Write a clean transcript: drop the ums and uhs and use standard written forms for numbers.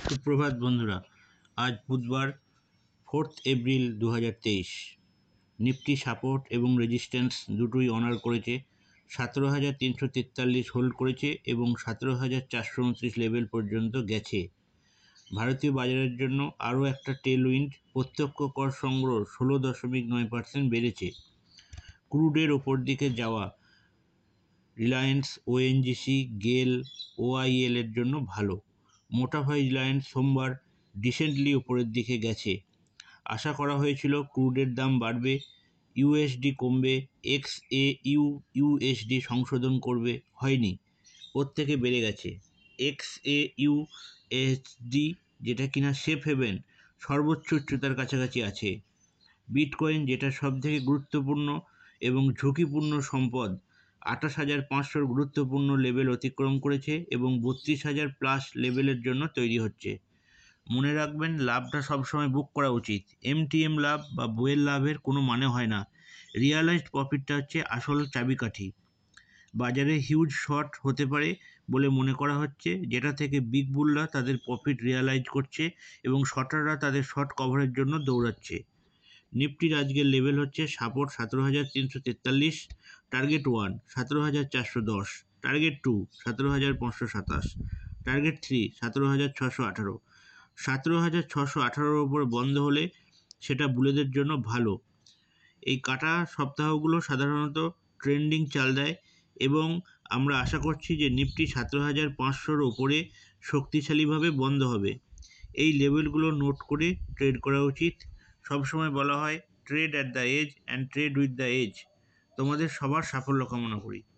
সুপ্রভাত বন্ধুরা। আজ বুধবার 4 এপ্রিল 2023। নিফটি সাপোর্ট এবং রেজিস্ট্যান্স দুটোই অনার করেছে। 17,343 হোল্ড করেছে এবং 17,429 লেভেল পর্যন্ত গেছে। ভারতীয় বাজারের জন্য আরও একটা টেলউইন্ড। প্রত্যক্ষ কর সংগ্রহ 16.9% বেড়েছে। ক্রুডের ওপর দিকে যাওয়া রিলায়েন্স, ওএনজিসি, গেল, ওআইএল এর জন্য ভালো। মোটাফাই রিলায়েন্স সোমবার ডিসেন্টলি উপরের দিকে গেছে। আশা করা হয়েছিল ক্রুডের দাম বাড়বে, ইউএসডি কমবে, ইউএসডি সংশোধন করবে, হয়নি, প্রত্যেকে বেড়ে গেছে। ইউএসডি, যেটা কিনা সেফ হেভেন, সর্বোচ্চ উচ্চতার কাছাকাছি আছে। বিটকয়েন, যেটা সবথেকে গুরুত্বপূর্ণ এবং ঝুঁকিপূর্ণ সম্পদ, 28,500 গুরুত্বপূর্ণ লেভেল অতিক্রম করেছে এবং 32,000+ লেভেলের জন্য তৈরি হচ্ছে। মনে রাখবেন, লাভটা সবসময় বুক করা উচিত। এমটিএম লাভ বা বইয়ের লাভের কোনো মানে হয় না। রিয়ালাইজড প্রফিটটা হচ্ছে আসল চাবিকাঠি। বাজারে হিউজ শর্ট হতে পারে বলে মনে করা হচ্ছে, যেটা থেকে বিগ বুলরা তাদের প্রফিট রিয়ালাইজ করছে এবং শর্টাররা তাদের শর্ট কভারের জন্য দৌড়াচ্ছে। নিফটির আজকের লেভেল হচ্ছে সাপোর্ট 17,343, টার্গেট 1 17,410, টার্গেট 2 17,527, টার্গেট 3 17,618। 17,618 ওপর বন্ধ হলে সেটা বুলেদের জন্য ভালো। এই কাটা সপ্তাহগুলো সাধারণত ট্রেন্ডিং চাল দেয় এবং আমরা আশা করছি যে নিফটি 17,500 ওপরে শক্তিশালীভাবে বন্ধ হবে। এই লেভেলগুলো নোট করে ট্রেড করা উচিত। সবসময় বলা হয়, trade at the edge and trade with the edge. তোমাদের সবার সাফল্য কামনা করি।